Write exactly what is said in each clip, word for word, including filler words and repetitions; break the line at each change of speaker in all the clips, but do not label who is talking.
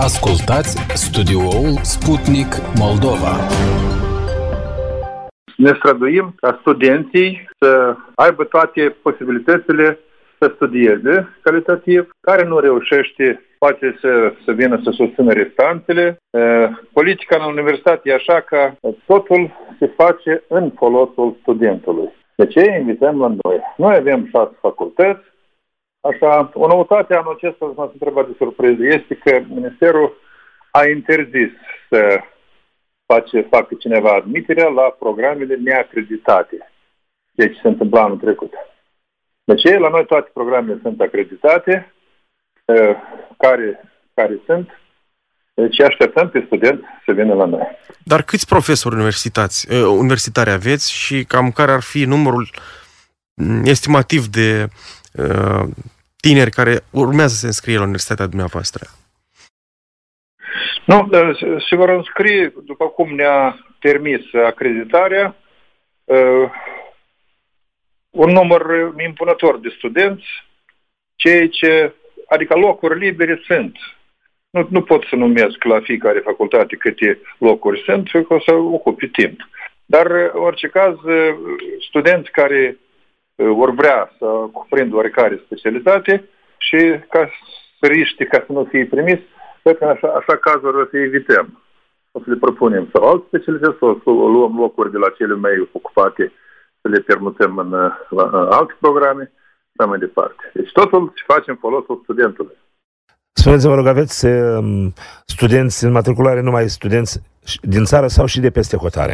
Ascultați studioul Sputnik Moldova.
Ne străduim ca studenții să aibă toate posibilitățile să studieze calitativ. Care nu reușește poate să, să vină să susțină restanțele. Politica în universitate e așa că totul se face în folosul studentului. De ce invităm la noi? Noi avem șase facultăți. Așa, o noutate anul acesta, m-ați întrebat de surpriză, este că Ministerul a interzis să face, facă cineva admiterea la programele neacreditate. Deci se întâmpla anul trecut. Deci la noi toate programele sunt acreditate, care, care sunt, deci așteptăm pe studenți să vină la noi.
Dar câți profesori universitați, universitari aveți și cam care ar fi numărul estimativ de uh, tineri care urmează să se înscrie la universitatea dumneavoastră?
Nu, se vor înscrie, după cum ne-a permis acreditarea, uh, un număr impunător de studenți, ceea ce, adică locuri libere sunt. Nu, nu pot să numesc la fiecare facultate câte locuri sunt, că o să ocupe timp. Dar, în orice caz, studenți care vor vrea să cuprindă oricare specialitate și ca să riște, ca să nu fie primis, cred că în așa, așa cazuri o să evităm. O să le propunem sau alte specialități, sau să luăm locuri de la cele mai ocupate, să le permutăm în, în alte programe, și mai departe. Deci totul se face în folosul studentului.
Spuneți-mă, rog, aveți um, studenți în matriculare, numai studenți din țară sau și de peste hotare?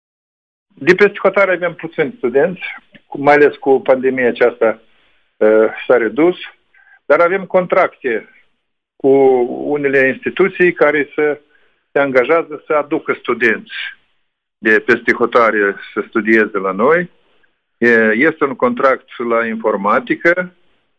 De peste hotare avem puțini studenți, mai ales cu pandemia aceasta uh, s-a redus, dar avem contracte cu unele instituții care să se angajează să aducă studenți de peste hotare să studieze la noi. Este un contract la informatică,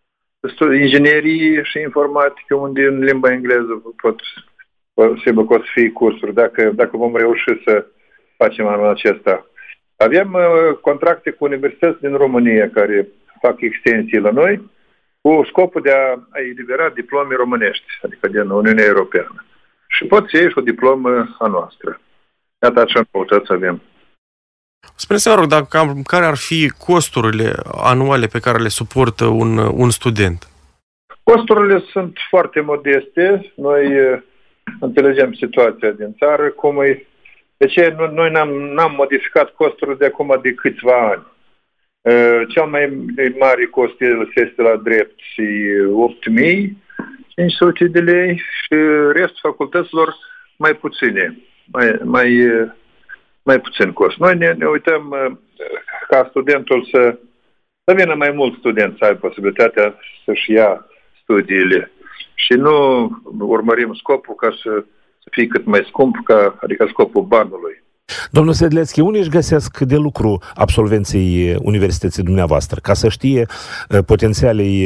inginerie și informatică, unde în limba engleză pot, posibil că o să fie cursuri, dacă, dacă vom reuși să facem anul acesta. Avem uh, contracte cu universități din România care fac extensii la noi, cu scopul de a, a elibera diplome românești, adică din Uniunea Europeană. Și pot să iei și o diplomă a noastră. Iată așa noutăți avem.
Spuneți-mă, rog, dar cam care ar fi costurile anuale pe care le suportă un, un student?
Costurile sunt foarte modeste. Noi uh, înțelegem situația din țară, cum e. De ce noi n-am, n-am modificat costurile de acum de câțiva ani. Uh, cel mai mare cost este la drept opt mii cinci sute de lei și restul facultăților mai puține, mai, mai, mai puțin cost. Noi ne, ne uităm uh, ca studentul să, să vină mai mulți studenți să aibă posibilitatea să-și ia studiile și nu urmărim scopul ca să să fie cât mai scump, ca, adică scopul banului.
Domnul Sedlețchi, unde își găsesc de lucru absolvenții universității dumneavoastră, ca să știe potențialii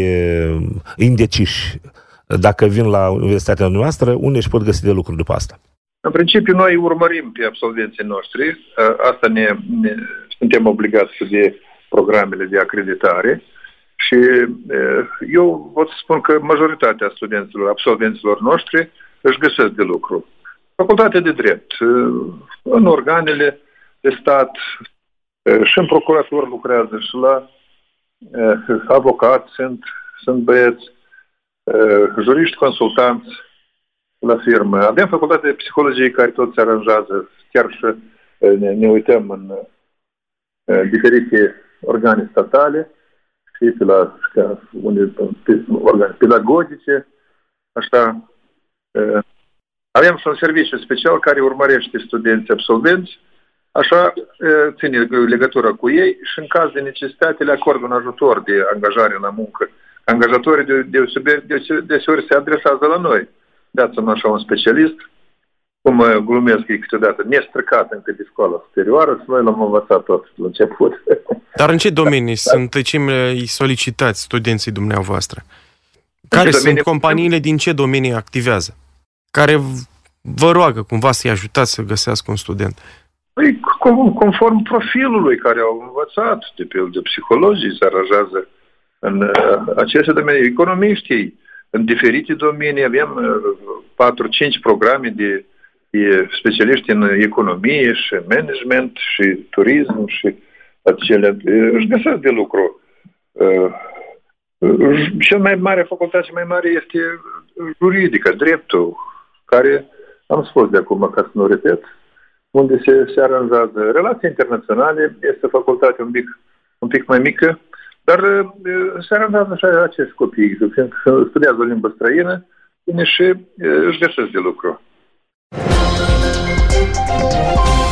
indeciși, dacă vin la universitatea noastră, unde își pot găsi de lucru după asta?
În principiu, noi urmărim pe absolvenții noștri, asta ne, ne suntem obligați de programele de acreditare și eu pot să spun că majoritatea studenților, absolvenților noștri își găsesc de lucru. Facultatea de drept, în organele de stat și în procuratură lucrează și la avocați sunt, sunt băieți, juriști consultanți la firmă. Avem facultatea de psihologie care tot se aranjează, chiar și ne, ne uităm în diferite organe statale și pe la unde, pe organe pedagogice, așa. Avem și un serviciu special care urmărește studenții absolvenți, așa ține legătura cu ei și în caz de necesitate le acordă un ajutor de angajare la muncă. Angajatorii de, de, de, deseori se adresează la noi. Dați-mi așa un specialist, cum glumesc ei câteodată, nestrăcat încă de școala superioară și noi l-am învățat tot la început. Dar
în ce domenii sunt cei mai solicitați studenții dumneavoastră? Care sunt companiile, din ce domenii activează? Care vă roagă cumva să-i ajutați să găsească un student?
Păi, conform profilului care au învățat, de pe de psihologii se aranjează în uh, aceste domenii, economiștii, în diferite domenii, avem uh, patru cinci programe de, de specialiști în economie și management și turism și acelea. Își găsesc de lucru. Cel mai mare, facultate mai mare este juridică, dreptul, care, am spus de acum, ca să nu repet, unde se, se aranjează relații internaționale, este facultate un pic, un pic mai mică, dar se aranjează și acești copii, fiindcă studiază o limbă străină, bine și își găsesc de lucru.